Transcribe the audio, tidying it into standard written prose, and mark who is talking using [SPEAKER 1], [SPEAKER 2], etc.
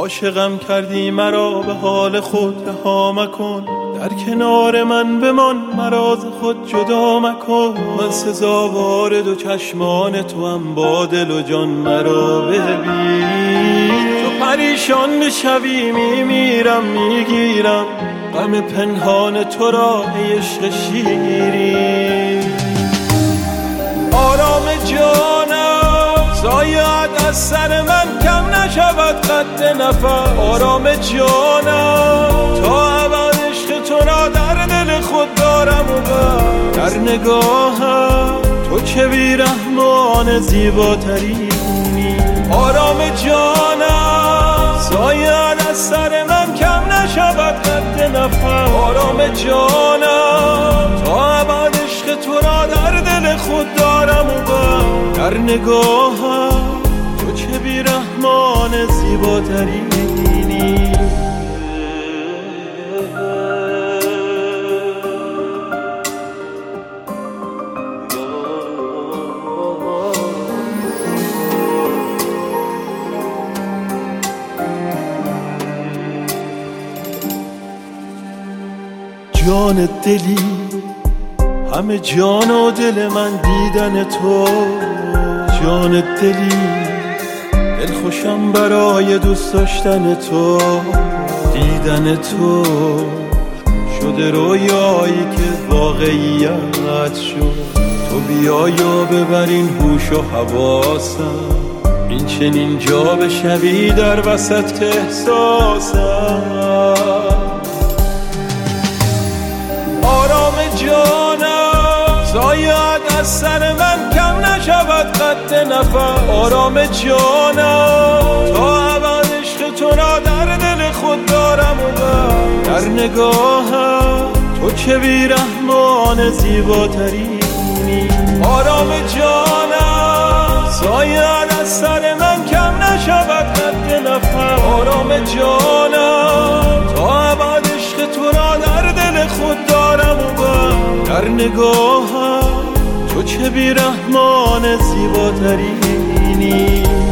[SPEAKER 1] عاشقم کردی مرا به حال خود رها مکن، در کنار من بمان مرا ز خود جدا مکن. من سزاوار دو چشمان تو هم با دل و جان مرا ببین. تو پریشان بشوی میمیرم میگیرم غم پنهان تو را عشق شیرین. آرام جانم زایاد از سر من کم نشود قد نفس. آرام جانم تا ابد عشق تو را در دل خود دارم و در نگاهم تو چه بیرحمان زیباترینی. آرام جانم زایاد از سر من کم نشود قد نفس. آرام جانم تا ابد عشق تو را در دل خود دارم و در نگاهم تو چه بیرحمان زیباترینی. جان دلی همه جان و دل من دیدن تو. جان دلی دل خوشم برای دوست داشتن تو. دیدن تو شده رویایی که واقعیت شد. تو بیای و ببرین هوش و حواسم، این چنین جا بشوی در وسط احساسم. آرام جانم زایاد از سر من کم نشود قد نفس. آرام جانم تا ابد عشق تو را در دل خود دارم و در نگاهم تو چه بیرحمان زیباترینی. آرام جانم زایاد از سر من کم نشود قد نفس. آرام جانم تا ابد عشق تو را در دل خود دارم و در نگاهم تو چه بیرحمان زیباترینی.